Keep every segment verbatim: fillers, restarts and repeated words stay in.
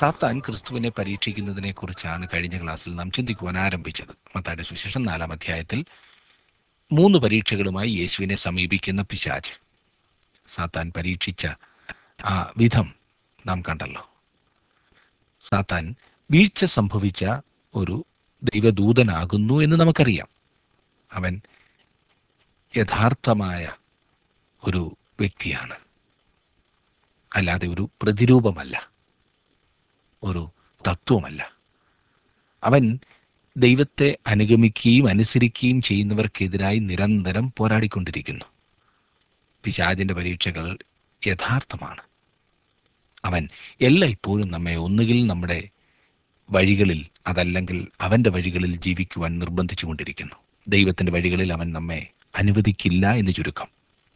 സാത്താൻ ക്രിസ്തുവിനെ പരീക്ഷിക്കുന്നതിനെ കുറിച്ചാണ് കഴിഞ്ഞ ക്ലാസ്സിൽ നാം ചിന്തിക്കുവാൻ ആരംഭിച്ചത്. മത്തായിയുടെ സുവിശേഷം നാലാം അധ്യായത്തിൽ മൂന്ന് പരീക്ഷകളുമായി യേശുവിനെ സമീപിക്കുന്ന പിശാച് സാത്താൻ പരീക്ഷിച്ച ആ വിധം നാം കണ്ടല്ലോ. സാത്താൻ വീഴ്ച സംഭവിച്ച ഒരു ദൈവദൂതനാകുന്നു എന്ന് നമുക്കറിയാം. അവൻ യഥാർത്ഥമായ ഒരു വ്യക്തിയാണ്, അല്ലാതെ ഒരു പ്രതിരൂപമല്ല, ഒരു തത്വമല്ല. അവൻ ദൈവത്തെ അനുഗമിക്കുകയും അനുസരിക്കുകയും ചെയ്യുന്നവർക്കെതിരായി നിരന്തരം പോരാടിക്കൊണ്ടിരിക്കുന്നു. പിശാചിൻ്റെ പരീക്ഷകൾ യഥാർത്ഥമാണ്. അവൻ എല്ലായ്പ്പോഴും നമ്മെ ഒന്നുകിൽ നമ്മുടെ വഴികളിൽ അതല്ലെങ്കിൽ അവൻ്റെ വഴികളിൽ ജീവിക്കുവാൻ നിർബന്ധിച്ചു കൊണ്ടിരിക്കുന്നു. ദൈവത്തിൻ്റെ വഴികളിൽ അവൻ നമ്മെ അനുവദിക്കില്ല എന്ന് ചുരുക്കം.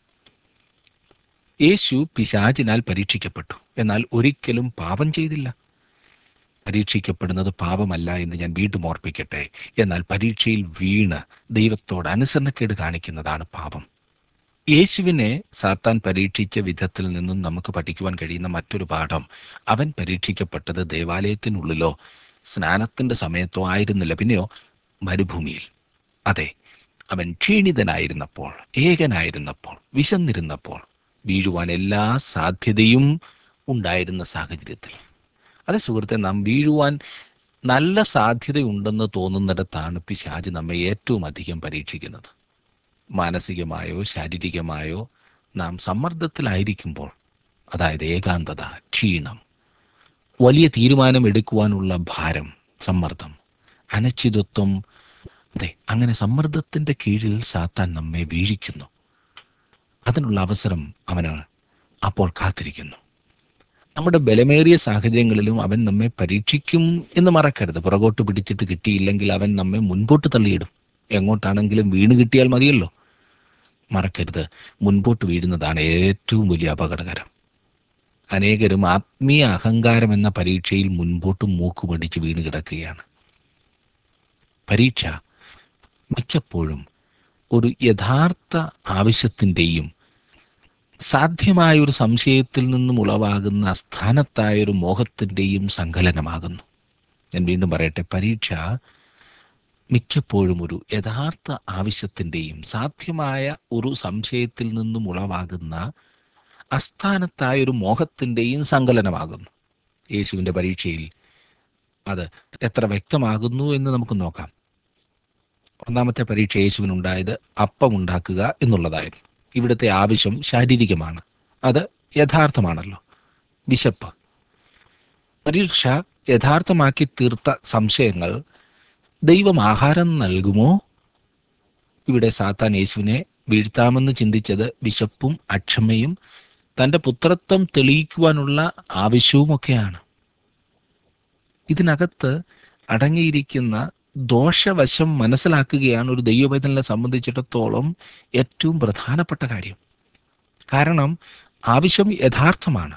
യേശു പിശാചിനാൽ പരീക്ഷിക്കപ്പെട്ടു, എന്നാൽ ഒരിക്കലും പാപം ചെയ്തില്ല. പരീക്ഷിക്കപ്പെടുന്നത് പാപമല്ല എന്ന് ഞാൻ വീണ്ടും ഓർപ്പിക്കട്ടെ. എന്നാൽ പരീക്ഷയിൽ വീണ് ദൈവത്തോട് അനുസരണക്കേട് കാണിക്കുന്നതാണ് പാപം. യേശുവിനെ സാത്താൻ പരീക്ഷിച്ച വിധത്തിൽ നിന്നും നമുക്ക് പഠിക്കുവാൻ കഴിയുന്ന മറ്റൊരു പാഠം, അവൻ പരീക്ഷിക്കപ്പെട്ടത് ദേവാലയത്തിനുള്ളിലോ സ്നാനത്തിൻ്റെ സമയത്തോ ആയിരുന്നില്ല, പിന്നെയോ മരുഭൂമിയിൽ. അതെ, അവൻ ക്ഷീണിതനായിരുന്നപ്പോൾ, ഏകനായിരുന്നപ്പോൾ, വിശന്നിരുന്നപ്പോൾ, വീഴുവാൻ എല്ലാ സാധ്യതയും ഉണ്ടായിരുന്ന സാഹചര്യത്തിൽ. അതെ സുഹൃത്തെ, നാം വീഴുവാൻ നല്ല സാധ്യതയുണ്ടെന്ന് തോന്നുന്നിടത്താണ് പിശാച് നമ്മെ ഏറ്റവും അധികം പരീക്ഷിക്കുന്നത്. മാനസികമായോ ശാരീരികമായോ നാം സമ്മർദ്ദത്തിലായിരിക്കുമ്പോൾ, അതായത് ഏകാന്തത, ക്ഷീണം, വലിയ തീരുമാനം എടുക്കുവാനുള്ള ഭാരം, സമ്മർദ്ദം, അനിശ്ചിതത്വം, അതെ, അങ്ങനെ സമ്മർദ്ദത്തിൻ്റെ കീഴിൽ സാത്താൻ നമ്മെ വീഴിക്കുന്നു. അതിനുള്ള അവസരം അവന് അപ്പോൾ കാത്തിരിക്കുന്നു. നമ്മുടെ ബലമേറിയ സാഹചര്യങ്ങളിലും അവൻ നമ്മെ പരീക്ഷിക്കും എന്ന് മറക്കരുത്. പുറകോട്ട് പിടിച്ചിട്ട് കിട്ടിയില്ലെങ്കിൽ അവൻ നമ്മെ മുൻപോട്ട് തള്ളിയിടും. എങ്ങോട്ടാണെങ്കിലും വീണ് കിട്ടിയാൽ മതിയല്ലോ. മറക്കരുത്, മുൻപോട്ട് വീഴുന്നതാണ് ഏറ്റവും വലിയ അപകടകരം. അനേകരും ആത്മീയ അഹങ്കാരം എന്ന പരീക്ഷയിൽ മുൻപോട്ട് മൂക്കുപടിച്ച് വീണ് കിടക്കുകയാണ്. പരീക്ഷ മിക്കപ്പോഴും ഒരു യഥാർത്ഥ ആവശ്യത്തിൻ്റെയും സാധ്യമായൊരു സംശയത്തിൽ നിന്നും ഉളവാകുന്ന അസ്ഥാനത്തായൊരു മോഹത്തിൻ്റെയും സങ്കലനമാകുന്നു. ഞാൻ വീണ്ടും പറയട്ടെ, പരീക്ഷ മിക്കപ്പോഴും ഒരു യഥാർത്ഥ ആവശ്യത്തിൻ്റെയും സാധ്യമായ ഒരു സംശയത്തിൽ നിന്നും ഉളവാകുന്ന അസ്ഥാനത്തായൊരു മോഹത്തിൻ്റെയും സങ്കലനമാകുന്നു. യേശുവിൻ്റെ പരീക്ഷയിൽ അത് എത്ര വ്യക്തമാകുന്നു എന്ന് നമുക്ക് നോക്കാം. ഒന്നാമത്തെ പരീക്ഷ യേശുവിനുണ്ടായത് അപ്പം ഉണ്ടാക്കുക എന്നുള്ളതായിരുന്നു. ഇവിടുത്തെ ആവശ്യം ശാരീരികമാണ്, അത് യഥാർത്ഥമാണല്ലോ. വിശപ്പ്. പരീക്ഷ യഥാർത്ഥമാക്കി തീർത്ത സംശയങ്ങൾ, ദൈവം ആഹാരം നൽകുമോ? ഇവിടെ സാത്താൻ യേശുവിനെ വീഴ്ത്താമെന്ന് ചിന്തിച്ചത് വിശപ്പും അക്ഷമയും തൻ്റെ പുത്രത്വം തെളിയിക്കുവാനുള്ള ആവശ്യവുമൊക്കെയാണ്. ഇതിനകത്ത് അടങ്ങിയിരിക്കുന്ന ദോഷവശം മനസ്സിലാക്കുകയാണ് ഒരു ദൈവപൈതലിനെ സംബന്ധിച്ചിടത്തോളം ഏറ്റവും പ്രധാനപ്പെട്ട കാര്യം. കാരണം ആവശ്യം യഥാർത്ഥമാണ്.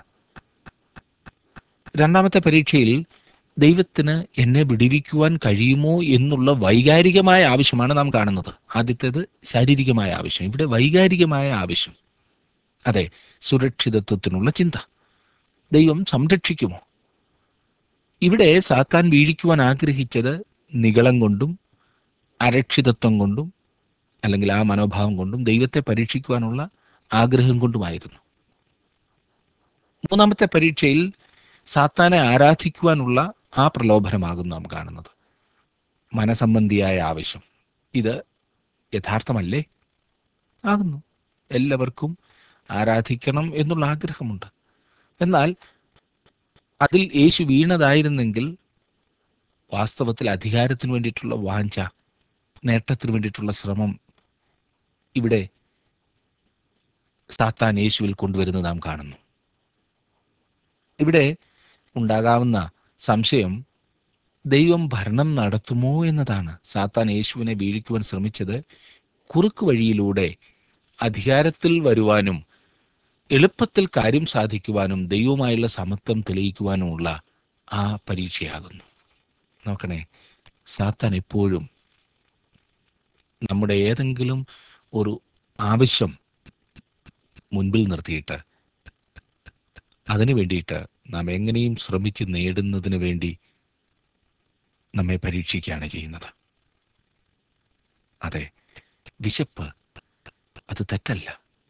രണ്ടാമത്തെ പരീക്ഷയിൽ ദൈവത്തിന് എന്നെ വിടുവിക്കുവാൻ കഴിയുമോ എന്നുള്ള വൈകാരികമായ ആവശ്യമാണ് നാം കാണുന്നത്. ആദ്യത്തേത് ശാരീരികമായ ആവശ്യം, ഇവിടെ വൈകാരികമായ ആവശ്യം. അതെ, സുരക്ഷിതത്വത്തിനുള്ള ചിന്ത. ദൈവം സംരക്ഷിക്കുമോ? ഇവിടെ സാത്താൻ വീഴിക്കുവാൻ ആഗ്രഹിച്ചത് നിഗളം കൊണ്ടും അരക്ഷിതത്വം കൊണ്ടും അല്ലെങ്കിൽ ആ മനോഭാവം കൊണ്ടും ദൈവത്തെ പരീക്ഷിക്കുവാനുള്ള ആഗ്രഹം കൊണ്ടുമായിരുന്നു. മൂന്നാമത്തെ പരീക്ഷയിൽ സാത്താനെ ആരാധിക്കുവാനുള്ള ആ പ്രലോഭനമാകുന്നു നാം കാണുന്നത്. മനസംബന്ധിയായ ആവശ്യം. ഇത് യഥാർത്ഥമല്ലേ? ആകുന്നു. എല്ലാവർക്കും ആരാധിക്കണം എന്നുള്ള ആഗ്രഹമുണ്ട്. എന്നാൽ അതിൽ യേശു വീണതായിരുന്നെങ്കിൽ വാസ്തവത്തിൽ അധികാരത്തിന് വേണ്ടിയിട്ടുള്ള വാഞ്ച, നേട്ടത്തിന് വേണ്ടിയിട്ടുള്ള ശ്രമം ഇവിടെ സാത്താൻ യേശുവിൽ കൊണ്ടുവരുന്നത് നാം കാണുന്നു. ഇവിടെ ഉണ്ടാകാവുന്ന സംശയം ദൈവം ഭരണം നടത്തുമോ എന്നതാണ്. സാത്താൻ യേശുവിനെ വീഴിക്കുവാൻ ശ്രമിച്ചത് കുറുക്ക് വഴിയിലൂടെ അധികാരത്തിൽ വരുവാനും എളുപ്പത്തിൽ കാര്യം സാധിക്കുവാനും ദൈവവുമായുള്ള സമത്വം തെളിയിക്കുവാനുമുള്ള ആ പരീക്ഷയാകുന്നു. നോക്കണേ, സാത്താൻ എപ്പോഴും നമ്മുടെ ഏതെങ്കിലും ഒരു ആവശ്യം മുൻപിൽ നിർത്തിയിട്ട് അതിനു വേണ്ടിയിട്ട് നാം എങ്ങനെയും ശ്രമിച്ച് നേടുന്നതിന് വേണ്ടി നമ്മെ പരീക്ഷിക്കുകയാണ് ചെയ്യുന്നത്. അതെ, വിശപ്പ് അത് തെറ്റല്ല.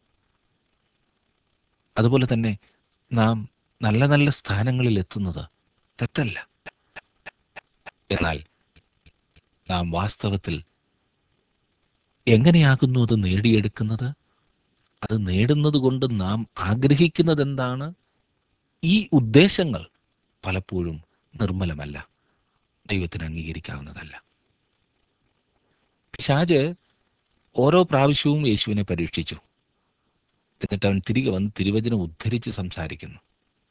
അതുപോലെ തന്നെ നാം നല്ല നല്ല സ്ഥാനങ്ങളിൽ എത്തുന്നത് തെറ്റല്ല. എന്നാൽ നാം വാസ്തവത്തിൽ എങ്ങനെയാകുന്നു അത് നേടിയെടുക്കുന്നത്? അത് നേടുന്നത് കൊണ്ട് നാം ആഗ്രഹിക്കുന്നത് എന്താണ്? ഈ ഉദ്ദേശങ്ങൾ പലപ്പോഴും നിർമ്മലമല്ല, ദൈവത്തിന് അംഗീകരിക്കാവുന്നതല്ല. പിശാച് ഓരോ പ്രാവശ്യവും യേശുവിനെ പരീക്ഷിച്ചു. എന്നിട്ട് അവൻ തിരികെ വന്ന് തിരുവചനം ഉദ്ധരിച്ച് സംസാരിക്കുന്നു.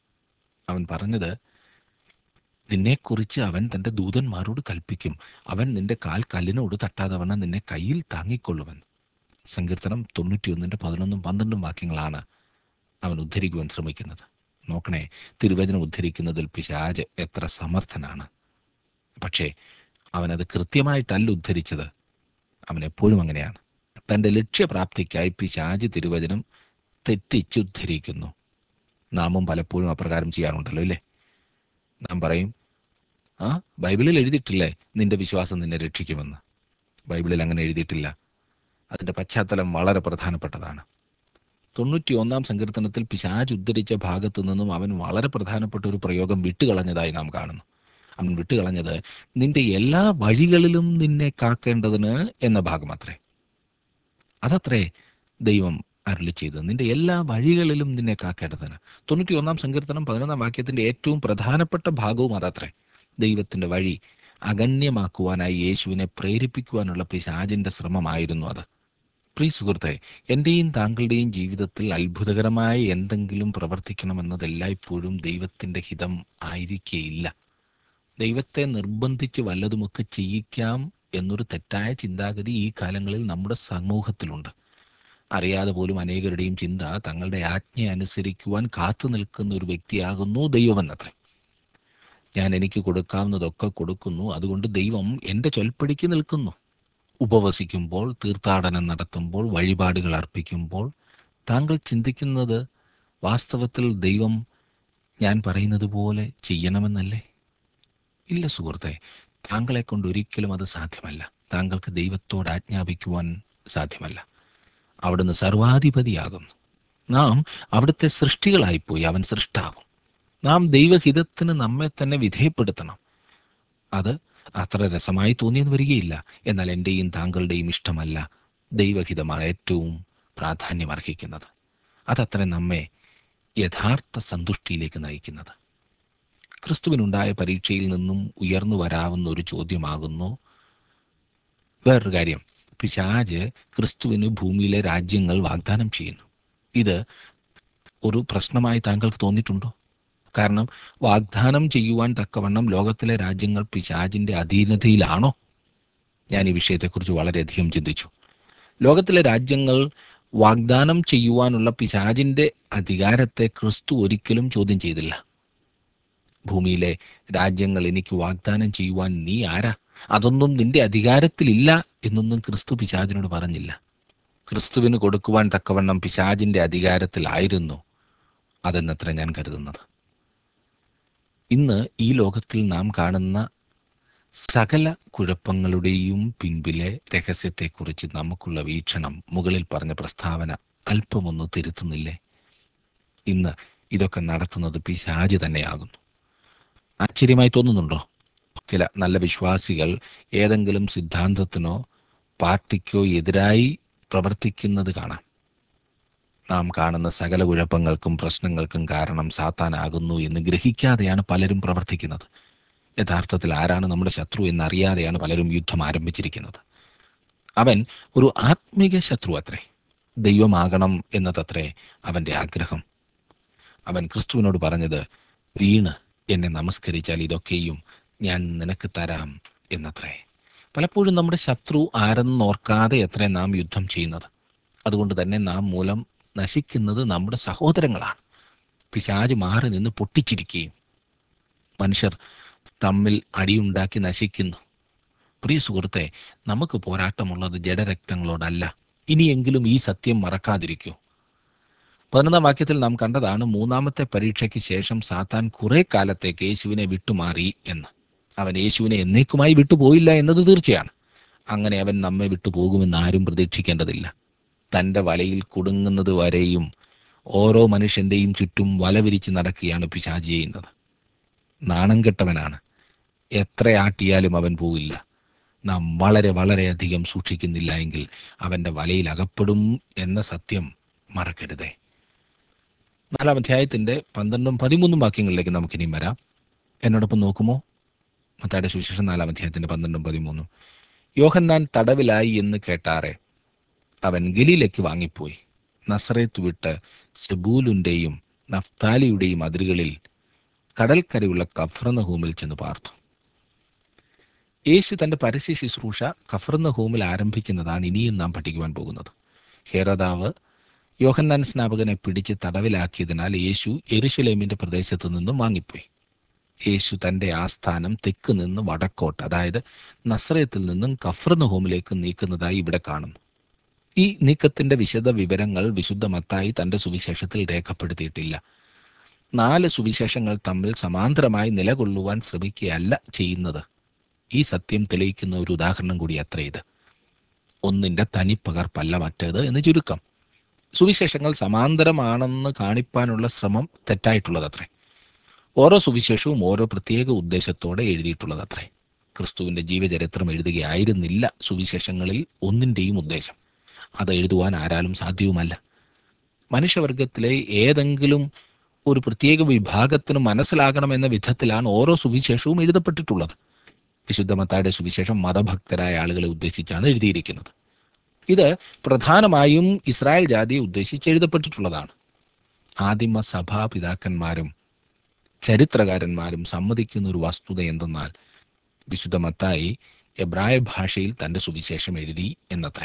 അവൻ പറഞ്ഞത്, നിന്നെക്കുറിച്ച് അവൻ തൻ്റെ ദൂതന്മാരോട് കൽപ്പിക്കും, അവൻ നിന്റെ കാൽ കല്ലിനോട് തട്ടാതവണ്ണം നിന്നെ കയ്യിൽ താങ്ങിക്കൊള്ളുമെന്ന്. സങ്കീർത്തനം തൊണ്ണൂറ്റിയൊന്നിൻ്റെ പതിനൊന്നും പന്ത്രണ്ടും വാക്യങ്ങളാണ് അവൻ ഉദ്ധരിക്കുവാൻ ശ്രമിക്കുന്നത്. നോക്കണേ, തിരുവചനം ഉദ്ധരിക്കുന്നതിൽ പിശാച് എത്ര സമർത്ഥനാണ്. പക്ഷേ അവനത് കൃത്യമായിട്ടല്ല ഉദ്ധരിച്ചത്. അവൻ എപ്പോഴും അങ്ങനെയാണ്. തൻ്റെ ലക്ഷ്യപ്രാപ്തിക്കായി പിശാച് തിരുവചനം തെറ്റിച്ചുദ്ധരിക്കുന്നു. നാമും പലപ്പോഴും അപ്രകാരം ചെയ്യാറുണ്ടല്ലോ, ഇല്ലേ? നാം പറയും, ആ ബൈബിളിൽ എഴുതിയിട്ടില്ലേ നിന്റെ വിശ്വാസം നിന്നെ രക്ഷിക്കുമെന്ന്. ബൈബിളിൽ അങ്ങനെ എഴുതിയിട്ടില്ല. അതിൻ്റെ പശ്ചാത്തലം വളരെ പ്രധാനപ്പെട്ടതാണ്. തൊണ്ണൂറ്റി ഒന്നാം സങ്കീർത്തനത്തിൽ പിശാച് ഉദ്ധരിച്ച ഭാഗത്തു നിന്നും അവൻ വളരെ പ്രധാനപ്പെട്ട ഒരു പ്രയോഗം വിട്ടുകളഞ്ഞതായി നാം കാണുന്നു. അവൻ വിട്ടുകളഞ്ഞത് നിന്റെ എല്ലാ വഴികളിലും നിന്നെ കാക്കേണ്ടതിന് എന്ന ഭാഗം അത്രേ. അതത്രേ ദൈവം അരുളി ചെയ്തത്, നിന്റെ എല്ലാ വഴികളിലും നിന്നെ കാക്കേണ്ടതിന്. തൊണ്ണൂറ്റി ഒന്നാം സങ്കീർത്തനം പതിനൊന്നാം വാക്യത്തിൻ്റെ ഏറ്റവും പ്രധാനപ്പെട്ട ഭാഗവും അതത്രേ. ദൈവത്തിൻ്റെ വഴി അഗണ്യമാക്കുവാനായി യേശുവിനെ പ്രേരിപ്പിക്കുവാനുള്ള പിശാചിൻ്റെ ശ്രമമായിരുന്നു അത്. പ്രിയ സുഹൃത്തെ, എൻ്റെയും താങ്കളുടെയും ജീവിതത്തിൽ അത്ഭുതകരമായ എന്തെങ്കിലും പ്രവർത്തിക്കണമെന്നത് എല്ലായ്പ്പോഴും ദൈവത്തിൻ്റെ ഹിതം ആയിരിക്കേയില്ല. ദൈവത്തെ നിർബന്ധിച്ച് വല്ലതുമൊക്കെ ചെയ്യിക്കാം എന്നൊരു തെറ്റായ ചിന്താഗതി ഈ കാലങ്ങളിൽ നമ്മുടെ സമൂഹത്തിലുണ്ട്. അറിയാതെ പോലും അനേകരുടെയും ചിന്ത തങ്ങളുടെ ആജ്ഞ അനുസരിക്കുവാൻ കാത്തു നിൽക്കുന്ന ഒരു വ്യക്തിയാകുന്നു ദൈവമെന്നത്രേ. ഞാൻ എനിക്ക് കൊടുക്കാവുന്നതൊക്കെ കൊടുക്കുന്നു, അതുകൊണ്ട് ദൈവം എൻ്റെ ചൊൽപ്പടിക്ക് നിൽക്കുന്നു. ഉപവസിക്കുമ്പോൾ, തീർത്ഥാടനം നടത്തുമ്പോൾ, വഴിപാടുകൾ അർപ്പിക്കുമ്പോൾ താങ്കൾ ചിന്തിക്കുന്നത് വാസ്തവത്തിൽ ദൈവം ഞാൻ പറയുന്നത് പോലെ ചെയ്യണമെന്നല്ലേ? ഇല്ല സുഹൃത്തെ, താങ്കളെ കൊണ്ട് ഒരിക്കലും അത് സാധ്യമല്ല. താങ്കൾക്ക് ദൈവത്തോട് ആജ്ഞാപിക്കുവാൻ സാധ്യമല്ല. അവിടുന്ന് സർവാധിപതിയാകുന്നു. നാം അവിടുത്തെ സൃഷ്ടികളായിപ്പോയി. അവൻ സൃഷ്ടാവും. നാം ദൈവഹിതത്തിന് നമ്മെ തന്നെ വിധേയപ്പെടുത്തണം. അത് അത്ര രസമായി തോന്നിയെന്ന് വരികയില്ല. എന്നാൽ എൻ്റെയും താങ്കളുടെയും ഇഷ്ടമല്ല, ദൈവഹിതമാണ് ഏറ്റവും പ്രാധാന്യമർഹിക്കുന്നത്. അതത്ര നമ്മെ യഥാർത്ഥ സന്തുഷ്ടിയിലേക്ക് നയിക്കുന്നത്. ക്രിസ്തുവിനുണ്ടായ പരീക്ഷയിൽ നിന്നും ഉയർന്നു വരാവുന്ന ഒരു ചോദ്യമാകുന്നു വേറൊരു കാര്യം. പിശാച് ക്രിസ്തുവിന് ഭൂമിയിലെ രാജ്യങ്ങൾ വാഗ്ദാനം ചെയ്യുന്നു. ഇത് ഒരു പ്രശ്നമായി താങ്കൾക്ക് തോന്നിയിട്ടുണ്ടോ? കാരണം വാഗ്ദാനം ചെയ്യുവാൻ തക്കവണ്ണം ലോകത്തിലെ രാജ്യങ്ങൾ പിശാചിൻ്റെ അധീനതയിലാണോ? ഞാൻ ഈ വിഷയത്തെക്കുറിച്ച് വളരെയധികം ചിന്തിച്ചു. ലോകത്തിലെ രാജ്യങ്ങൾ വാഗ്ദാനം ചെയ്യുവാനുള്ള പിശാചിൻ്റെ അധികാരത്തെ ക്രിസ്തു ഒരിക്കലും ചോദ്യം ചെയ്തില്ല. ഭൂമിയിലെ രാജ്യങ്ങൾ എനിക്ക് വാഗ്ദാനം ചെയ്യുവാൻ നീ ആരാ? അതൊന്നും നിന്റെ അധികാരത്തിലില്ല എന്നൊന്നും ക്രിസ്തു പിശാചിനോട് പറഞ്ഞില്ല. ക്രിസ്തുവിന് കൊടുക്കുവാൻ തക്കവണ്ണം പിശാചിൻ്റെ അധികാരത്തിലായിരുന്നു അതെന്നത്ര ഞാൻ കരുതുന്നത്. ഇന്ന് ഈ ലോകത്തിൽ നാം കാണുന്ന സകല കുഴപ്പങ്ങളുടെയും പിൻപിലെ രഹസ്യത്തെക്കുറിച്ച് നമുക്കുള്ള വീക്ഷണം മുകളിൽ പറഞ്ഞ പ്രസ്താവന അല്പമൊന്ന് തിരുത്തുന്നില്ലേ? ഇന്ന് ഇതൊക്കെ നടത്തുന്നത് പിശാച് തന്നെയാകുന്നു. ആശ്ചര്യമായി തോന്നുന്നുണ്ടോ? ചില നല്ല വിശ്വാസികൾ ഏതെങ്കിലും സിദ്ധാന്തത്തിനോ പാർട്ടിക്കോ എതിരായി പ്രവർത്തിക്കുന്നത് കാണാം. നാം കാണുന്ന സകല കുഴപ്പങ്ങൾക്കും പ്രശ്നങ്ങൾക്കും കാരണം സാത്താനാകുന്നു എന്ന് ഗ്രഹിക്കാതെയാണ് പലരും പ്രവർത്തിക്കുന്നത്. യഥാർത്ഥത്തിൽ ആരാണ് നമ്മുടെ ശത്രു എന്നറിയാതെയാണ് പലരും യുദ്ധം ആരംഭിച്ചിരിക്കുന്നത്. അവൻ ഒരു ആത്മീക ശത്രു അത്രേ. ദൈവമാകണം എന്നതത്രേ അവൻ്റെ ആഗ്രഹം. അവൻ ക്രിസ്തുവിനോട് പറഞ്ഞത്, വീണ് എന്നെ നമസ്കരിച്ചാൽ ഇതൊക്കെയും ഞാൻ നിനക്ക് തരാം എന്നത്രേ. പലപ്പോഴും നമ്മുടെ ശത്രു ആരെന്നോർക്കാതെ എത്ര നാം യുദ്ധം ചെയ്യുന്നത്. അതുകൊണ്ട് തന്നെ നാം മൂലം നശിക്കുന്നത് നമ്മുടെ സഹോദരങ്ങളാണ്. പിശാച് മാറി നിന്ന് പൊട്ടിച്ചിരിക്കുകയും മനുഷ്യർ തമ്മിൽ അടിയുണ്ടാക്കി നശിക്കുന്നു. പ്രിയ സുഹൃത്തെ, നമുക്ക് പോരാട്ടമുള്ളത് ജഡരക്തങ്ങളോടല്ല. ഇനിയെങ്കിലും ഈ സത്യം മറക്കാതിരിക്കൂ. പതിനൊന്നാം വാക്യത്തിൽ നാം കണ്ടതാണ് മൂന്നാമത്തെ പരീക്ഷയ്ക്ക് ശേഷം സാത്താൻ കുറെ കാലത്തേക്ക് യേശുവിനെ വിട്ടുമാറി എന്ന്. അവൻ യേശുവിനെ എന്നേക്കുമായി വിട്ടുപോയില്ല എന്നത് തീർച്ചയാണ്. അങ്ങനെ അവൻ നമ്മെ വിട്ടുപോകുമെന്ന് ആരും പ്രതീക്ഷിക്കേണ്ടതില്ല. തൻ്റെ വലയിൽ കുടുങ്ങുന്നത് വരെയും ഓരോ മനുഷ്യൻ്റെയും ചുറ്റും വല വിരിച്ച് നടക്കുകയാണ് പിശാച് ചെയ്യുന്നത്. നാണം കെട്ടവനാണ്. എത്ര ആട്ടിയാലും അവൻ പോവില്ല. നാം വളരെ വളരെയധികം സൂക്ഷിക്കുന്നില്ല എങ്കിൽ അവൻ്റെ വലയിൽ അകപ്പെടും എന്ന സത്യം മറക്കരുതേ. നാലാം അധ്യായത്തിൻ്റെ പന്ത്രണ്ടും പതിമൂന്നും വാക്യങ്ങളിലേക്ക് നമുക്കിനിയും വരാം. എന്നോടൊപ്പം നോക്കുമോ? മത്തായിയുടെ സുവിശേഷം നാലാം അധ്യായത്തിൻ്റെ പന്ത്രണ്ടും പതിമൂന്നും. യോഹന്നാൻ തടവിലായി എന്ന് കേട്ടാറെ അവൻ ഗലീലയ്ക്ക് വാങ്ങിപ്പോയി. നസറേത്ത് വിട്ട് സെബൂലുൻ്റെയും നഫ്താലിയുടെയും അതിരുകളിൽ കടൽക്കരയുള്ള കഫർന്നഹൂമിൽ ചെന്ന് പാർത്തു. യേശു തൻ്റെ പരസ്യ ശുശ്രൂഷ കഫർന്നഹൂമിൽ ആരംഭിക്കുന്നതാണ് ഇനിയും നാം പഠിക്കുവാൻ പോകുന്നത്. ഹെരോദാവ് യോഹന്നാൻ സ്നാപകനെ പിടിച്ച് തടവിലാക്കിയതിനാൽ യേശു യെരുശലേമിൻ്റെ പ്രദേശത്തു നിന്നും വാങ്ങിപ്പോയി. യേശു തൻ്റെ ആസ്ഥാനം തെക്ക് നിന്ന് വടക്കോട്ട്, അതായത് നസ്രയത്തിൽ നിന്നും കഫർന്നഹൂമിലേക്ക് നീക്കുന്നതായി ഇവിടെ കാണുന്നു. ഈ നീക്കത്തിൻ്റെ വിശദ വിവരങ്ങൾ വിശുദ്ധ മത്തായി തൻ്റെ സുവിശേഷത്തിൽ രേഖപ്പെടുത്തിയിട്ടില്ല. നാല് സുവിശേഷങ്ങൾ തമ്മിൽ സമാന്തരമായി നിലകൊള്ളുവാൻ ശ്രമിക്കുകയല്ല ചെയ്യുന്നത്. ഈ സത്യം തെളിയിക്കുന്ന ഒരു ഉദാഹരണം കൂടി അത്ര ഇത്. ഒന്നിൻ്റെ തനിപ്പകർപ്പല്ല മറ്റേത് എന്ന് ചുരുക്കം. സുവിശേഷങ്ങൾ സമാന്തരമാണെന്ന് കാണിപ്പാനുള്ള ശ്രമം തെറ്റായിട്ടുള്ളതത്രേ. ഓരോ സുവിശേഷവും ഓരോ പ്രത്യേക ഉദ്ദേശത്തോടെ എഴുതിയിട്ടുള്ളതത്രേ. ക്രിസ്തുവിൻ്റെ ജീവചരിത്രം എഴുതുകയായിരുന്നില്ല സുവിശേഷങ്ങളിൽ ഒന്നിൻ്റെയും ഉദ്ദേശം. അത് എഴുതുവാൻ ആരാലും സാധ്യവുമല്ല. മനുഷ്യവർഗത്തിലെ ഏതെങ്കിലും ഒരു പ്രത്യേക വിഭാഗത്തിന് മനസ്സിലാകണമെന്ന വിധത്തിലാണ് ഓരോ സുവിശേഷവും എഴുതപ്പെട്ടിട്ടുള്ളത്. വിശുദ്ധ മത്തായിയുടെ സുവിശേഷം മതഭക്തരായ ആളുകളെ ഉദ്ദേശിച്ചാണ് എഴുതിയിരിക്കുന്നത്. ഇത് പ്രധാനമായും ഇസ്രായേൽ ജാതിയെ ഉദ്ദേശിച്ച് എഴുതപ്പെട്ടിട്ടുള്ളതാണ്. ആദിമ സഭാപിതാക്കന്മാരും ചരിത്രകാരന്മാരും സമ്മതിക്കുന്ന ഒരു വസ്തുത എന്തെന്നാൽ വിശുദ്ധ മത്തായി എബ്രായ ഭാഷയിൽ തൻ്റെ സുവിശേഷം എഴുതി എന്നത്രേ.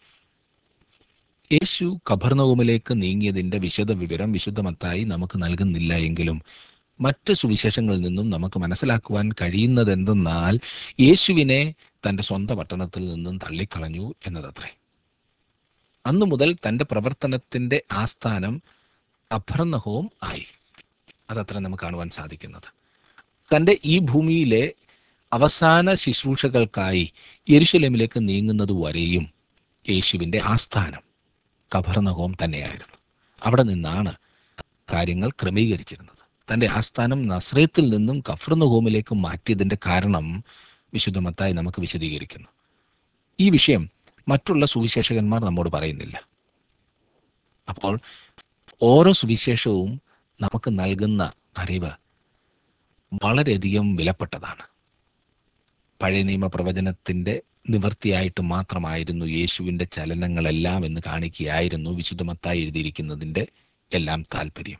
യേശു കഫർന്നഹൂമിലേക്ക് നീങ്ങിയതിൻ്റെ വിശദ വിവരം വിശുദ്ധ മത്തായി നമുക്ക് നൽകുന്നില്ല എങ്കിലും മറ്റ് സുവിശേഷങ്ങളിൽ നിന്നും നമുക്ക് മനസ്സിലാക്കുവാൻ കഴിയുന്നതെന്തെന്നാൽ യേശുവിനെ തൻ്റെ സ്വന്തം പട്ടണത്തിൽ നിന്നും തള്ളിക്കളഞ്ഞു എന്നതത്രേ. അന്നു മുതൽ തൻ്റെ പ്രവർത്തനത്തിൻ്റെ ആസ്ഥാനം കഫർന്നഹൂം ആയി. അതത്ര നമുക്ക് കാണുവാൻ സാധിക്കുന്നത്. തൻ്റെ ഈ ഭൂമിയിലെ അവസാന ശുശ്രൂഷകൾക്കായി യെരുശലേമിലേക്ക് നീങ്ങുന്നത് വരെയും യേശുവിൻ്റെ ആസ്ഥാനം കഫർന്നഹൂം തന്നെയായിരുന്നു. അവിടെ നിന്നാണ് കാര്യങ്ങൾ ക്രമീകരിച്ചിരുന്നത്. തൻ്റെ ആസ്ഥാനം നസ്രേത്തിൽ നിന്നും കഫർന്നഹൂമിലേക്ക് മാറ്റിയതിൻ്റെ കാരണം വിശുദ്ധ മത്തായി നമുക്ക് വിശദീകരിക്കുന്നു. ഈ വിഷയം മറ്റുള്ള സുവിശേഷകന്മാർ നമ്മോട് പറയുന്നില്ല. അപ്പോൾ ഓരോ സുവിശേഷവും നമുക്ക് നൽകുന്ന അറിവ് വളരെയധികം വിലപ്പെട്ടതാണ്. പഴയ നിയമ പ്രവചനത്തിൻ്റെ നിവൃത്തിയായിട്ട് മാത്രമായിരുന്നു യേശുവിൻ്റെ ചലനങ്ങളെല്ലാം എന്ന് കാണിക്കുകയായിരുന്നു വിശുദ്ധ മത്തായി എഴുതിയിരിക്കുന്നതിൻ്റെ എല്ലാം താല്പര്യം.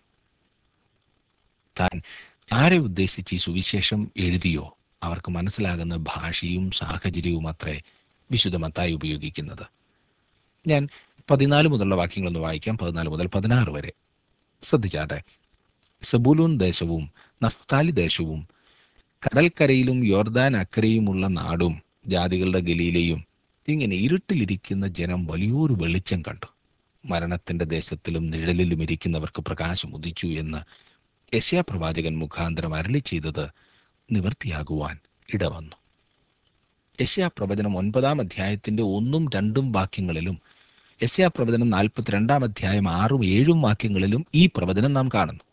താൻ ആരെ ഉദ്ദേശിച്ച് ഈ സുവിശേഷം എഴുതിയോ അവർക്ക് മനസ്സിലാകുന്ന ഭാഷയും സാഹചര്യവും അത്രേ വിശുദ്ധ മത്തായി ഉപയോഗിക്കുന്നത്. ഞാൻ പതിനാല് മുതലുള്ള വാക്യങ്ങളൊന്ന് വായിക്കാം. പതിനാല് മുതൽ പതിനാറ് വരെ ശ്രദ്ധിച്ചാട്ടെ. സെബൂലൂൻ ദേശവും നഫ്താലി ദേശവും കടൽക്കരയിലും യോർദാൻ അക്കരയുമുള്ള നാടും ജാതികളുടെ ഗലീലയും ഇങ്ങനെ ഇരുട്ടിലിരിക്കുന്ന ജനം വലിയൊരു വെളിച്ചം കണ്ടു. മരണത്തിൻ്റെ ദേശത്തിലും നിഴലിലും ഇരിക്കുന്നവർക്ക് പ്രകാശം ഉദിച്ചു എന്ന് യെശയ്യാ പ്രവാചകൻ മുഖാന്തരം അരുളി ചെയ്തത് നിവൃത്തിയാകുവാൻ ഇടവന്നു. യെശയ്യാ പ്രവചനം ഒൻപതാം അധ്യായത്തിൻ്റെ ഒന്നും രണ്ടും വാക്യങ്ങളിലും യെശയ്യാ പ്രവചനം നാൽപ്പത്തിരണ്ടാം അധ്യായം ആറും ഏഴും വാക്യങ്ങളിലും ഈ പ്രവചനം നാം കാണുന്നു.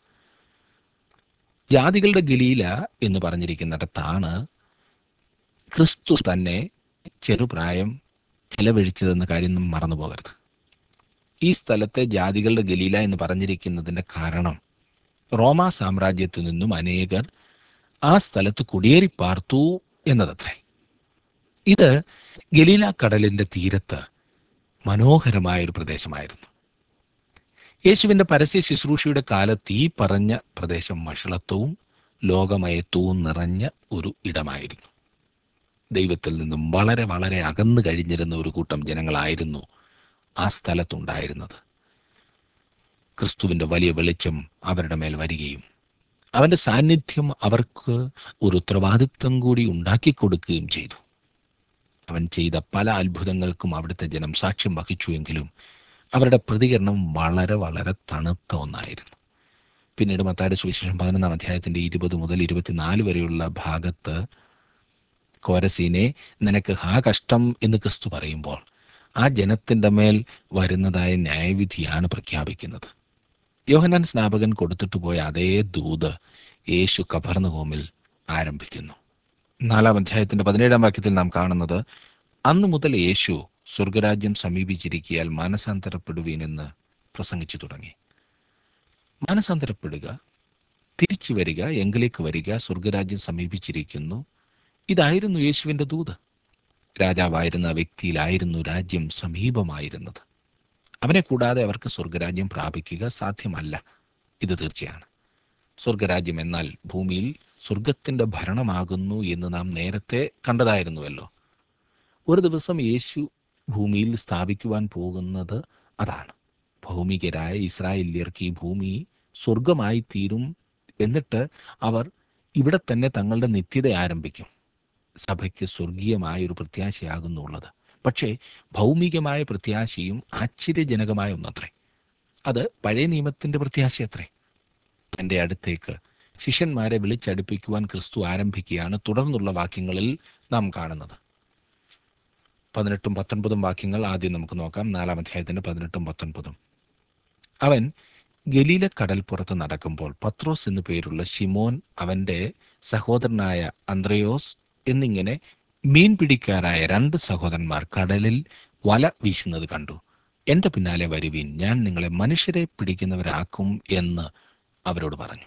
ജാതികളുടെ ഗലീല എന്ന് പറഞ്ഞിരിക്കുന്നിടത്താണ് ക്രിസ്തു തന്നെ ചെറുപ്രായം ചെലവഴിച്ചതെന്ന കാര്യം നാം മറന്നു പോകരുത്. ഈ സ്ഥലത്തെ ജാതികളുടെ ഗലീല എന്ന് പറഞ്ഞിരിക്കുന്നതിൻ്റെ കാരണം റോമാ സാമ്രാജ്യത്തിൽ നിന്നും അനേകർ ആ സ്ഥലത്ത് കുടിയേറി പാർത്തു എന്നതത്രേ. ഇത് ഗലീല കടലിൻ്റെ തീരത്ത് മനോഹരമായൊരു പ്രദേശമായിരുന്നു. യേശുവിൻ്റെ പരസ്യ ശുശ്രൂഷയുടെ കാലത്ത് ഈ പറഞ്ഞ പ്രദേശം വഷളത്വവും ലോകമയത്വവും നിറഞ്ഞ ഒരു ഇടമായിരുന്നു. ദൈവത്തിൽ നിന്നും വളരെ വളരെ അകന്നു കഴിഞ്ഞിരുന്ന ഒരു കൂട്ടം ജനങ്ങളായിരുന്നു ആ സ്ഥലത്തുണ്ടായിരുന്നത്. ക്രിസ്തുവിൻ്റെ വലിയ വെളിച്ചം അവരുടെ മേൽ വരികയും അവൻ്റെ സാന്നിധ്യം അവർക്ക് ഒരു ഉത്തരവാദിത്വം കൂടി ഉണ്ടാക്കി കൊടുക്കുകയും ചെയ്തു. അവൻ ചെയ്ത പല അത്ഭുതങ്ങൾക്കും അവിടുത്തെ ജനം സാക്ഷ്യം വഹിച്ചുവെങ്കിലും അവരുടെ പ്രതികരണം വളരെ വളരെ തണുത്ത ഒന്നായിരുന്നു. പിന്നീട് മത്തായിയുടെ സുവിശേഷം പതിനൊന്നാം അധ്യായത്തിൻ്റെ ഇരുപത് മുതൽ ഇരുപത്തിനാല് വരെയുള്ള ഭാഗത്ത് കോരസീനെ, നിനക്ക് ഹാ കഷ്ടം എന്ന് ക്രിസ്തു പറയുമ്പോൾ ആ ജനത്തിൻ്റെ മേൽ വരുന്നതായ ന്യായവിധിയാണ് പ്രഖ്യാപിക്കുന്നത്. യോഹന്നാൻ സ്നാപകൻ കൊടുത്തിട്ട് പോയ അതേ ദൂത് യേശു കഫർന്നഹൂമിൽ ആരംഭിക്കുന്നു. നാലാം അധ്യായത്തിൻ്റെ പതിനേഴാം വാക്യത്തിൽ നാം കാണുന്നത്, അന്നു മുതൽ യേശു സ്വർഗരാജ്യം സമീപിച്ചിരിക്കിയാൽ മാനസാന്തരപ്പെടുവീനെന്ന് പ്രസംഗിച്ചു തുടങ്ങി. മാനസാന്തരപ്പെടുക, തിരിച്ചു വരിക, എങ്കിലേക്ക് വരിക, സ്വർഗരാജ്യം സമീപിച്ചിരിക്കുന്നു. ഇതായിരുന്നു യേശുവിൻ്റെ ദൂത്. രാജാവായിരുന്ന വ്യക്തിയിലായിരുന്നു രാജ്യം സമീപമായിരുന്നത്. അവനെ കൂടാതെ അവർക്ക് സ്വർഗരാജ്യം പ്രാപിക്കുക സാധ്യമല്ല. ഇത് തീർച്ചയാണ്. സ്വർഗരാജ്യം എന്നാൽ ഭൂമിയിൽ സ്വർഗത്തിൻ്റെ ഭരണമാകുന്നു എന്ന് നാം നേരത്തെ കണ്ടതായിരുന്നുവല്ലോ. ഒരു ദിവസം യേശു ഭൂമിയിൽ സ്ഥാപിക്കുവാൻ പോകുന്നത് അതാണ്. ഭൗമികരായ ഇസ്രായേല്യർക്ക് ഈ ഭൂമി സ്വർഗമായി തീരും. എന്നിട്ട് അവർ ഇവിടെ തന്നെ തങ്ങളുടെ നിത്യത ആരംഭിക്കും. സഭയ്ക്ക് സ്വർഗീയമായൊരു പ്രത്യാശയാകുന്നുള്ളത്. പക്ഷേ ഭൗമികമായ പ്രത്യാശയും ആശ്ചര്യജനകമായ ഒന്നത്രേ. അത് പഴയ നിയമത്തിൻ്റെ പ്രത്യാശയത്രേ. തൻ്റെ അടുത്തേക്ക് ശിഷ്യന്മാരെ വിളിച്ചടുപ്പിക്കുവാൻ ക്രിസ്തു ആരംഭിക്കുകയാണ് തുടർന്നുള്ള വാക്യങ്ങളിൽ നാം കാണുന്നത്. പതിനെട്ടും പത്തൊൻപതും വാക്യങ്ങൾ ആദ്യം നമുക്ക് നോക്കാം. നാലാം അധ്യായത്തിൻ്റെ പതിനെട്ടും പത്തൊൻപതും. അവൻ ഗലീല കടൽപ്പുറത്ത് നടക്കുമ്പോൾ പത്രോസ് എന്നു പേരുള്ള ശിമോൻ, അവൻ്റെ സഹോദരനായ അന്ത്രയോസ് എന്നിങ്ങനെ മീൻപിടിക്കാരായ രണ്ട് സഹോദരന്മാർ കടലിൽ വല വീശുന്നത് കണ്ടു. എൻ്റെ പിന്നാലെ വരുവീൻ, ഞാൻ നിങ്ങളെ മനുഷ്യരെ പിടിക്കുന്നവരാക്കും എന്ന് അവരോട് പറഞ്ഞു.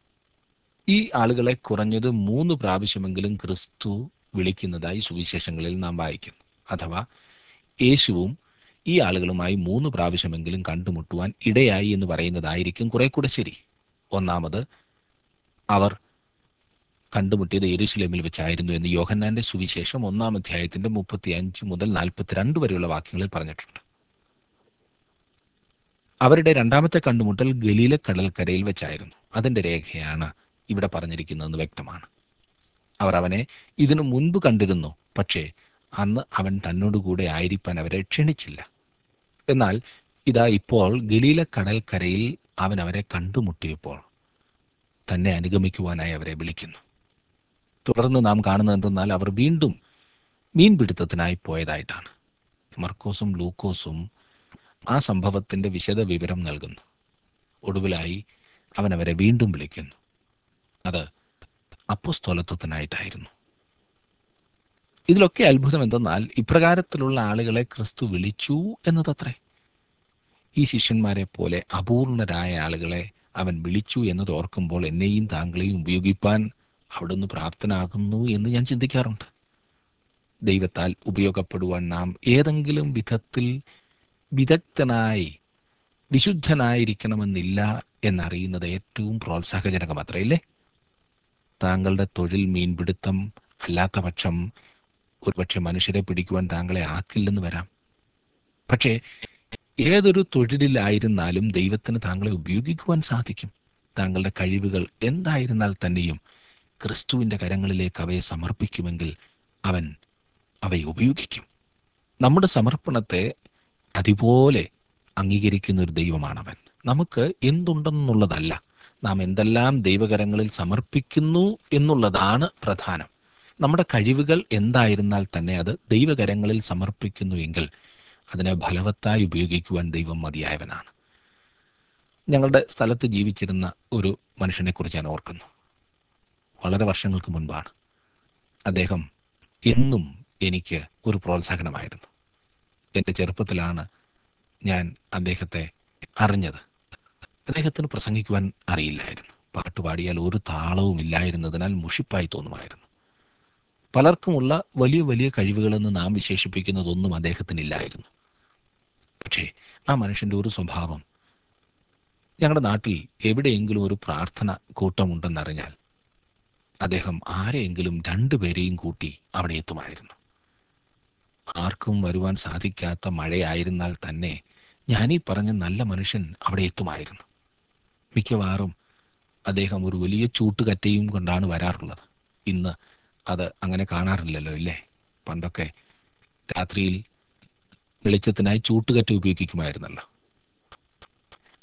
ഈ ആളുകളെ കുറഞ്ഞത് മൂന്ന് പ്രാവശ്യമെങ്കിലും ക്രിസ്തു വിളിക്കുന്നതായി സുവിശേഷങ്ങളിൽ നാം വായിക്കുന്നു. അഥവാ യേശുവും ഈ ആളുകളുമായി മൂന്ന് പ്രാവശ്യമെങ്കിലും കണ്ടുമുട്ടുവാൻ ഇടയായി എന്ന് പറയുന്നതായിരിക്കും കുറെ കൂടെ ശരി. ഒന്നാമത് അവർ കണ്ടുമുട്ടിയത് യെരുശലേമിൽ വെച്ചായിരുന്നു എന്ന് യോഹന്നാന്റെ സുവിശേഷം ഒന്നാം അധ്യായത്തിന്റെ മുപ്പത്തി അഞ്ച് മുതൽ നാൽപ്പത്തിരണ്ട് വരെയുള്ള വാക്യങ്ങളിൽ പറഞ്ഞിട്ടുണ്ട്. അവരുടെ രണ്ടാമത്തെ കണ്ടുമുട്ടൽ ഗലീല കടൽക്കരയിൽ വെച്ചായിരുന്നു. അതിൻ്റെ രേഖയാണ് ഇവിടെ പറഞ്ഞിരിക്കുന്നതെന്ന് വ്യക്തമാണ്. അവർ അവനെ ഇതിനു മുൻപ് കണ്ടിരുന്നു, പക്ഷേ അന്ന് അവൻ തന്നോടുകൂടെ ആയിരിക്കാൻ അവരെ ക്ഷണിച്ചില്ല. എന്നാൽ ഇതാ ഇപ്പോൾ ഗലീല കടൽക്കരയിൽ അവൻ അവരെ കണ്ടുമുട്ടിയപ്പോൾ തന്നെ അനുഗമിക്കുവാനായി അവരെ വിളിക്കുന്നു. തുടർന്ന് നാം കാണുന്നത് എന്തെന്നാൽ അവർ വീണ്ടും മീൻപിടുത്തത്തിനായി പോയതായിട്ടാണ്. മർക്കോസും ലൂക്കോസും ആ സംഭവത്തിൻ്റെ വിശദ വിവരം നൽകുന്നു. ഒടുവിലായി അവൻ അവരെ വീണ്ടും വിളിക്കുന്നു. അത് അപ്പോസ്തലത്വത്തിനായിട്ടായിരുന്നു. ഇതിലൊക്കെ അത്ഭുതം എന്തെന്നാൽ ഇപ്രകാരത്തിലുള്ള ആളുകളെ ക്രിസ്തു വിളിച്ചു എന്നതത്രേ. ഈ ശിഷ്യന്മാരെ പോലെ അപൂർണരായ ആളുകളെ അവൻ വിളിച്ചു എന്നത് ഓർക്കുമ്പോൾ എന്നെയും താങ്കളെയും ഉപയോഗിപ്പാൻ അവിടുന്ന് പ്രാപ്തനാകുന്നു എന്ന് ഞാൻ ചിന്തിക്കാറുണ്ട്. ദൈവത്താൽ ഉപയോഗപ്പെടുവാൻ നാം ഏതെങ്കിലും വിധത്തിൽ വിദഗ്ധനായി വിശുദ്ധനായിരിക്കണമെന്നില്ല എന്നറിയുന്നത് ഏറ്റവും പ്രോത്സാഹജനകമത്രയില്ലേ? താങ്കളുടെ തൊഴിൽ മീൻപിടുത്തം അല്ലാത്ത പക്ഷം ഒരുപക്ഷെ മനുഷ്യരെ പിടിക്കുവാൻ താങ്കളെ ആക്കില്ലെന്ന് വരാം. പക്ഷേ ഏതൊരു തൊഴിലിലായിരുന്നാലും ദൈവത്തിന് താങ്കളെ ഉപയോഗിക്കുവാൻ സാധിക്കും. താങ്കളുടെ കഴിവുകൾ എന്തായിരുന്നാൽ തന്നെയും ക്രിസ്തുവിൻ്റെ കരങ്ങളിലേക്ക് അവയെ സമർപ്പിക്കുമെങ്കിൽ അവൻ അവയെ ഉപയോഗിക്കും. നമ്മുടെ സമർപ്പണത്തെ അതുപോലെ അംഗീകരിക്കുന്ന ഒരു ദൈവമാണവൻ. നമുക്ക് എന്തുണ്ടെന്നുള്ളതല്ല, നാം എന്തെല്ലാം ദൈവകരങ്ങളിൽ സമർപ്പിക്കുന്നു എന്നുള്ളതാണ് പ്രധാനം. നമ്മുടെ കഴിവുകൾ എന്തായിരുന്നാൽ തന്നെ അത് ദൈവകരങ്ങളിൽ സമർപ്പിക്കുന്നു എങ്കിൽ അതിനെ ഫലവത്തായി ഉപയോഗിക്കുവാൻ ദൈവം മതിയായവനാണ്. ഞങ്ങളുടെ സ്ഥലത്ത് ജീവിച്ചിരുന്ന ഒരു മനുഷ്യനെക്കുറിച്ച് ഞാൻ ഓർക്കുന്നു. വളരെ വർഷങ്ങൾക്ക് മുൻപാണ്. അദ്ദേഹം എന്നും എനിക്ക് ഒരു പ്രോത്സാഹനമായിരുന്നു. എൻ്റെ ചെറുപ്പത്തിലാണ് ഞാൻ അദ്ദേഹത്തെ അറിഞ്ഞത്. അദ്ദേഹത്തിന് പ്രസംഗിക്കുവാൻ അറിയില്ലായിരുന്നു. പാട്ടുപാടിയാൽ ഒരു താളവും ഇല്ലായിരുന്നതിനാൽ മുഷിപ്പായി തോന്നുമായിരുന്നു. പലർക്കുമുള്ള വലിയ വലിയ കഴിവുകളെന്ന് നാം വിശേഷിപ്പിക്കുന്നതൊന്നും അദ്ദേഹത്തിനില്ലായിരുന്നു. പക്ഷേ ആ മനുഷ്യൻ്റെ ഒരു സ്വഭാവം, ഞങ്ങളുടെ നാട്ടിൽ എവിടെയെങ്കിലും ഒരു പ്രാർത്ഥന കൂട്ടമുണ്ടെന്നറിഞ്ഞാൽ അദ്ദേഹം ആരെയെങ്കിലും രണ്ടുപേരെയും കൂട്ടി അവിടെ എത്തുമായിരുന്നു. ആർക്കും വരുവാൻ സാധിക്കാത്ത മഴയായിരുന്നാൽ തന്നെ ഞാനീ പറഞ്ഞ നല്ല മനുഷ്യൻ അവിടെ എത്തുമായിരുന്നു. മിക്കവാറും അദ്ദേഹം ഒരു വലിയ ചൂട്ടുകറ്റയും കൊണ്ടാണ് വരാറുള്ളത്. ഇന്ന് അത് അങ്ങനെ കാണാറില്ലല്ലോ, ഇല്ലേ? പണ്ടൊക്കെ രാത്രിയിൽ വെളിച്ചത്തിനായി ചൂട്ടുകറ്റ ഉപയോഗിക്കുമായിരുന്നല്ലോ.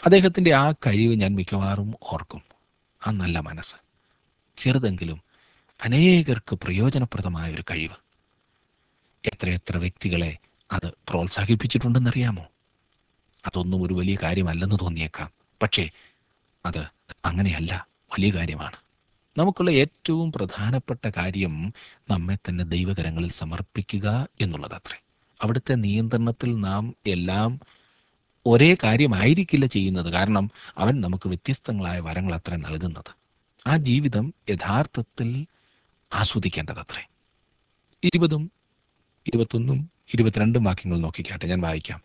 അദ്ദേഹത്തിൻ്റെ ആ കഴിവ് ഞാൻ മിക്കവാറും ഓർക്കും. ആ നല്ല മനസ്സ്, ചെറുതെങ്കിലും അനേകർക്ക് പ്രയോജനപ്രദമായ ഒരു കഴിവ്. എത്രയെത്ര വ്യക്തികളെ അത് പ്രോത്സാഹിപ്പിച്ചിട്ടുണ്ടെന്നറിയാമോ? അതൊന്നും ഒരു വലിയ കാര്യമല്ലെന്ന് തോന്നിയേക്കാം, പക്ഷേ അത് അങ്ങനെയല്ല, വലിയ കാര്യമാണ്. നമുക്കുള്ള ഏറ്റവും പ്രധാനപ്പെട്ട കാര്യം നമ്മെ തന്നെ ദൈവകരങ്ങളിൽ സമർപ്പിക്കുക എന്നുള്ളതത്രേ. അവിടുത്തെ നിയന്ത്രണത്തിൽ നാം എല്ലാം ഒരേ കാര്യമായിരിക്കില്ല ചെയ്യുന്നത്. കാരണം അവൻ നമുക്ക് വ്യത്യസ്തങ്ങളായ വരങ്ങൾ അത്ര നൽകുന്നത്. ആ ജീവിതം യഥാർത്ഥത്തിൽ ആസ്വദിക്കേണ്ടതത്രേ. ഇരുപതും ഇരുപത്തൊന്നും ഇരുപത്തിരണ്ടും വാക്യങ്ങൾ നോക്കിക്കാട്ടെ, ഞാൻ വായിക്കാം.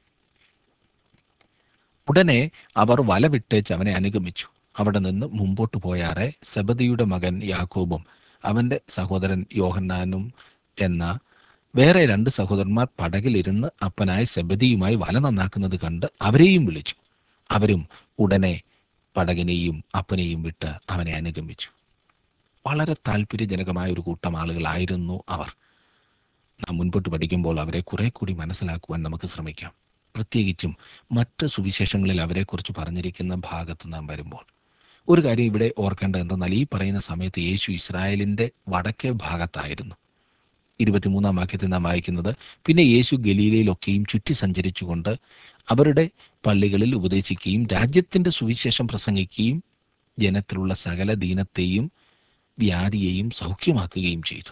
ഉടനെ അവർ വല വിട്ടേച്ച് അവനെ അനുഗമിച്ചു. അവിടെ നിന്ന് മുമ്പോട്ട് പോയാറെ സെബദിയുടെ മകൻ യാക്കോബും അവൻ്റെ സഹോദരൻ യോഹന്നാനും എന്ന വേറെ രണ്ട് സഹോദരന്മാർ പടകിലിരുന്ന് അപ്പനായ സെബദിയുമായി വല നന്നാക്കുന്നത് കണ്ട് അവരെയും വിളിച്ചു. അവരും ഉടനെ പടകിനെയും അപ്പനെയും വിട്ട് അവനെ അനുഗമിച്ചു. വളരെ താല്പര്യജനകമായ ഒരു കൂട്ടം ആളുകളായിരുന്നു അവർ. നാം മുൻപോട്ട് പഠിക്കുമ്പോൾ അവരെ കുറെ കൂടി മനസ്സിലാക്കുവാൻ നമുക്ക് ശ്രമിക്കാം. പ്രത്യേകിച്ചും മറ്റ് സുവിശേഷങ്ങളിൽ അവരെക്കുറിച്ച് പറഞ്ഞിരിക്കുന്ന ഭാഗത്ത് നാം വരുമ്പോൾ ഒരു കാര്യം ഇവിടെ ഓർക്കേണ്ടത് എന്തെന്നാൽ, ഈ പറയുന്ന സമയത്ത് യേശു ഇസ്രായേലിൻ്റെ വടക്കേ ഭാഗത്തായിരുന്നു. ഇരുപത്തിമൂന്നാം വാക്യത്തിൽ നാം വായിക്കുന്നത്, പിന്നെ യേശു ഗലീലയിലൊക്കെയും ചുറ്റി സഞ്ചരിച്ചുകൊണ്ട് അവരുടെ പള്ളികളിൽ ഉപദേശിക്കുകയും രാജ്യത്തിൻ്റെ സുവിശേഷം പ്രസംഗിക്കുകയും ജനത്തിലുള്ള സകല ദീനത്തെയും വ്യാധിയെയും സൗഖ്യമാക്കുകയും ചെയ്തു.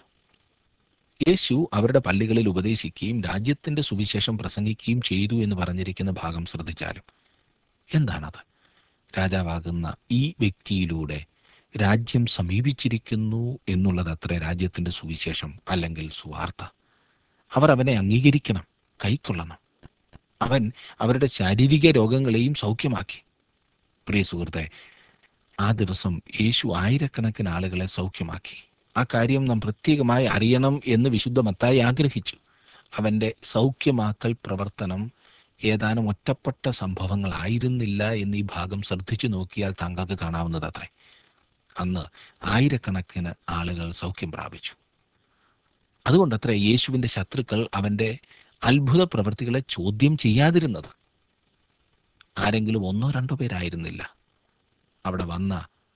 യേശു അവരുടെ പള്ളികളിൽ ഉപദേശിക്കുകയും രാജ്യത്തിൻ്റെ സുവിശേഷം പ്രസംഗിക്കുകയും ചെയ്തു എന്ന് പറഞ്ഞിരിക്കുന്ന ഭാഗം ശ്രദ്ധിച്ചാലും എന്താണത്? രാജാവാകുന്ന ഈ വ്യക്തിയിലൂടെ രാജ്യം സമീപിച്ചിരിക്കുന്നു എന്നുള്ളത് അത്ര രാജ്യത്തിൻ്റെ സുവിശേഷം അല്ലെങ്കിൽ സുവാർത്ത. അവർ അവനെ അംഗീകരിക്കണം, കൈക്കൊള്ളണം. അവൻ അവരുടെ ശാരീരിക രോഗങ്ങളെയും സൗഖ്യമാക്കി. പ്രിയ സുഹൃത്തെ, ആ ദിവസം യേശു ആയിരക്കണക്കിന് ആളുകളെ സൗഖ്യമാക്കി. ആ കാര്യം നാം പ്രത്യേകമായി അറിയണം എന്ന് വിശുദ്ധ മത്തായി ആഗ്രഹിച്ചു. അവൻ്റെ സൗഖ്യമാക്കൽ പ്രവർത്തനം ഏതാനും ഒറ്റപ്പെട്ട സംഭവങ്ങളായിരുന്നില്ല എന്ന് ഈ ഭാഗം ശ്രദ്ധിച്ചു നോക്കിയാൽ താങ്കൾക്ക് കാണാവുന്നതത്രേ. അന്ന് ആയിരക്കണക്കിന് ആളുകൾ സൗഖ്യം പ്രാപിച്ചു. അതുകൊണ്ടത്രേ യേശുവിൻ്റെ ശത്രുക്കൾ അവൻ്റെ അത്ഭുത പ്രവൃത്തികളെ ചോദ്യം ചെയ്യാതിരുന്നത്. ആരെങ്കിലും ഒന്നോ രണ്ടോ പേരായിരുന്നില്ല. അവിടെ വന്ന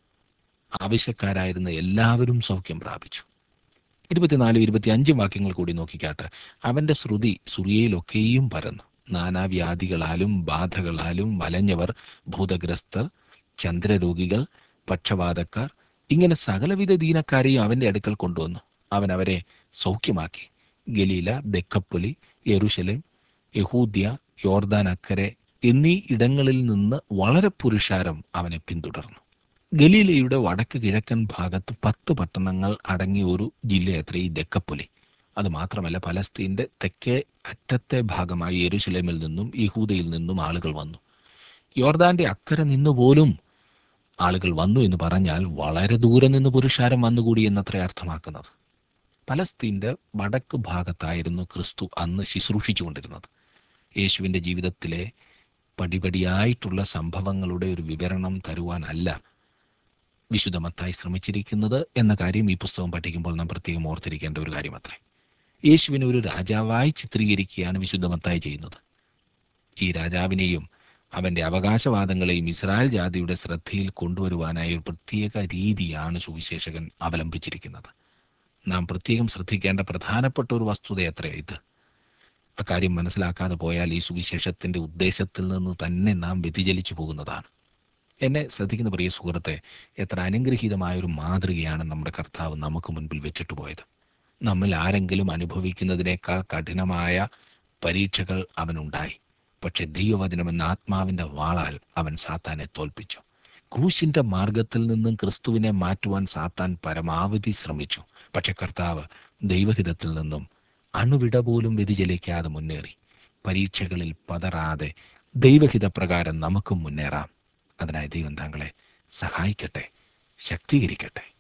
ആവശ്യക്കാരായിരുന്ന എല്ലാവരും സൗഖ്യം പ്രാപിച്ചു. ഇരുപത്തിനാലും ഇരുപത്തി അഞ്ചും വാക്യങ്ങൾ കൂടി നോക്കിക്കാട്ട്. അവൻ്റെ ശ്രുതി സുറിയയിലൊക്കെയും പരന്നു. നാനാവ്യാധികളാലും ബാധകളാലും വലഞ്ഞവർ, ഭൂതഗ്രസ്തർ, ചന്ദ്രരോഗികൾ, പക്ഷവാതക്കാർ, ഇങ്ങനെ സകലവിധ ദീനക്കാരെയും അവൻ്റെ അടുക്കൽ കൊണ്ടുവന്നു. അവൻ അവരെ സൗഖ്യമാക്കി. ഗലീല, ദെക്കപ്പൊലി, യെരുശലേം, യഹൂദ്യ, യോർദാൻ അക്കരെ എന്നീ ഇടങ്ങളിൽ നിന്ന് വളരെ പുരുഷാരം അവനെ പിന്തുടർന്നു. ഗലീലയുടെ വടക്ക് കിഴക്കൻ ഭാഗത്ത് പത്ത് പട്ടണങ്ങൾ അടങ്ങിയ ഒരു ജില്ലയത്ര ഈ ദെക്കപ്പൊലി. അത് മാത്രമല്ല, പലസ്തീൻ്റെ തെക്കേ അറ്റത്തെ ഭാഗമായി യെരുശലേമിൽ നിന്നും യഹൂദയിൽ നിന്നും ആളുകൾ വന്നു. യോർദാന്റെ അക്കരെ നിന്നുപോലും ആളുകൾ വന്നു എന്ന് പറഞ്ഞാൽ വളരെ ദൂരെ നിന്ന് പുരുഷാരം വന്നുകൂടി എന്നത്ര അർത്ഥമാക്കുന്നത്. പലസ്തീൻ്റെ വടക്ക് ഭാഗത്തായിരുന്നു ക്രിസ്തു അന്ന് ശുശ്രൂഷിച്ചുകൊണ്ടിരുന്നത്. യേശുവിൻ്റെ ജീവിതത്തിലെ പടിപടിയായിട്ടുള്ള സംഭവങ്ങളുടെ ഒരു വിവരണം തരുവാനല്ല വിശുദ്ധ മത്തായി ശ്രമിച്ചിരിക്കുന്നത് എന്ന കാര്യം ഈ പുസ്തകം പഠിക്കുമ്പോൾ നാം പ്രത്യേകം ഓർത്തിരിക്കേണ്ട ഒരു കാര്യമത്രേ. യേശുവിനെ ഒരു രാജാവായി ചിത്രീകരിക്കുകയാണ് വിശുദ്ധ മത്തായി ചെയ്യുന്നത്. ഈ രാജാവിനെയും അവൻ്റെ അവകാശവാദങ്ങളെയും ഇസ്രായേൽ ജാതിയുടെ ശ്രദ്ധയിൽ കൊണ്ടുവരുവാനായി ഒരു പ്രത്യേക രീതിയാണ് സുവിശേഷകൻ അവലംബിച്ചിരിക്കുന്നത്. നാം പ്രത്യേകം ശ്രദ്ധിക്കേണ്ട പ്രധാനപ്പെട്ട ഒരു വസ്തുത എത്രയാ ഇത്. അക്കാര്യം മനസ്സിലാക്കാതെ പോയാൽ ഈ സുവിശേഷത്തിൻ്റെ ഉദ്ദേശത്തിൽ നിന്ന് തന്നെ നാം വ്യതിചലിച്ചു പോകുന്നതാണ്. എന്നെ ശ്രദ്ധിക്കുന്ന പ്രിയ സുഹൃത്തെ, എത്ര അനുഗ്രഹീതമായൊരു മാതൃകയാണ് നമ്മുടെ കർത്താവ് നമുക്ക് മുൻപിൽ വെച്ചിട്ട് പോയത്. നമ്മിൽ ആരെങ്കിലും അനുഭവിക്കുന്നതിനേക്കാൾ കഠിനമായ പരീക്ഷകൾ അവനുണ്ടായി. പക്ഷെ ദൈവവചനമെന്ന ആത്മാവിൻ്റെ വാളാൽ അവൻ സാത്താനെ തോൽപ്പിച്ചു. ക്രൂശിൻ്റെ മാർഗത്തിൽ നിന്നും ക്രിസ്തുവിനെ മാറ്റുവാൻ സാത്താൻ പരമാവധി ശ്രമിച്ചു. പക്ഷെ കർത്താവ് ദൈവഹിതത്തിൽ നിന്നും അണുവിട പോലും വ്യതിചലിക്കാതെ മുന്നേറി. പരീക്ഷകളിൽ പതറാതെ ദൈവഹിതപ്രകാരം നമുക്കും മുന്നേറാം. അതിനായി ദൈവം താങ്കളെ സഹായിക്കട്ടെ, ശക്തീകരിക്കട്ടെ.